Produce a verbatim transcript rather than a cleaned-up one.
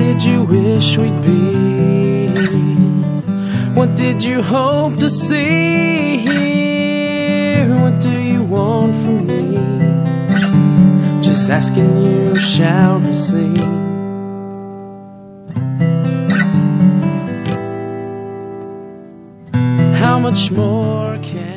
did you wish we'd be? What did you hope to see here? What do you want from me? Just asking, you shall receive. How much more can